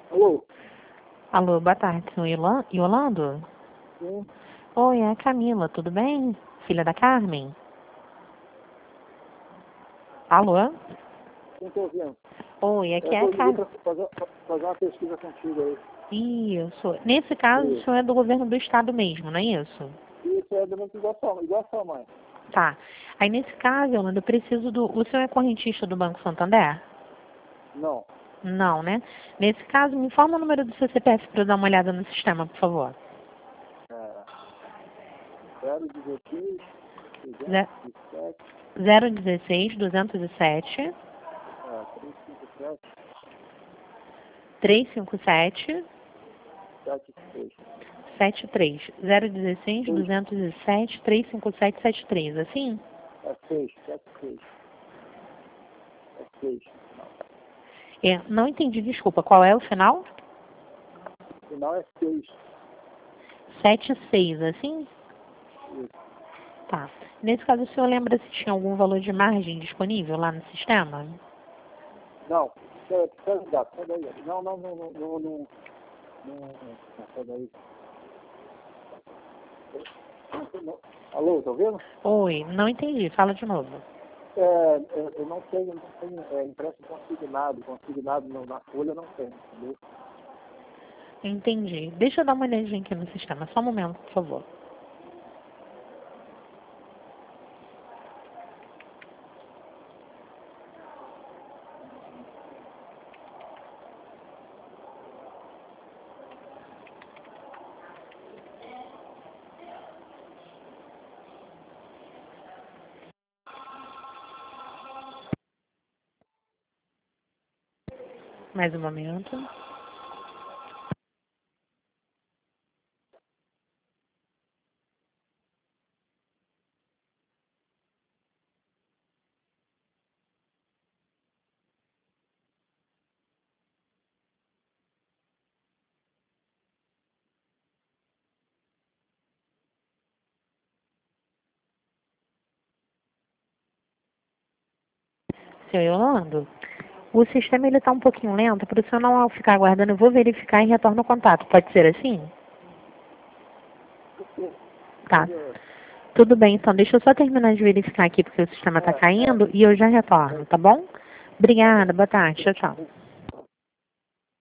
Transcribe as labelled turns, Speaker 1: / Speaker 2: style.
Speaker 1: Alô?
Speaker 2: Alô, boa tarde, senhor Yolando?
Speaker 1: Sim.
Speaker 2: Oi, é a Camila, tudo bem? Filha da Carmen? Alô?
Speaker 1: Quem está ouvindo?
Speaker 2: Oi, aqui é
Speaker 1: Eu
Speaker 2: a
Speaker 1: liguei
Speaker 2: Carmen.
Speaker 1: para fazer uma pesquisa contigo aí.
Speaker 2: Isso. Nesse caso, o senhor é do governo do estado mesmo, não é isso?
Speaker 1: Isso é durante igual a sua mãe.
Speaker 2: Tá. Aí, nesse caso, Yolanda, eu preciso do... O senhor é correntista do Banco Santander?
Speaker 1: Não.
Speaker 2: Não, né? Nesse caso, me informa o número do seu CPF para eu dar uma olhada no sistema, por favor.
Speaker 1: É, 016,
Speaker 2: Ze-
Speaker 1: 207,
Speaker 2: 016 207
Speaker 1: 357,
Speaker 2: 357
Speaker 1: 73.
Speaker 2: 73 016
Speaker 1: 6,
Speaker 2: 207 357 73, assim?
Speaker 1: é 6, 76. É 6.
Speaker 2: Não entendi, desculpa. Qual é o final?
Speaker 1: O final é 6.
Speaker 2: 76, assim?
Speaker 1: Isso.
Speaker 2: Tá. Nesse caso, o senhor lembra se tinha algum valor de margem disponível lá no sistema?
Speaker 1: Não. Sai daí. Não. Sai daí. Alô, tá ouvindo?
Speaker 2: Oi, não entendi. Fala de novo.
Speaker 1: Eu não tenho empréstimo consignado. Consignado na folha não tem, entendeu?
Speaker 2: Entendi. Deixa eu dar uma olhadinha aqui no sistema. Só um momento, por favor. Mais um momento. Seu Yolando, o sistema ele tá um pouquinho lento, para o senhor não ficar aguardando, eu vou verificar e retorno o contato. Pode ser assim? Tá. Tudo bem, então deixa eu só terminar de verificar aqui, porque o sistema está caindo e eu já retorno, tá bom? Obrigada, boa tarde, tchau, tchau.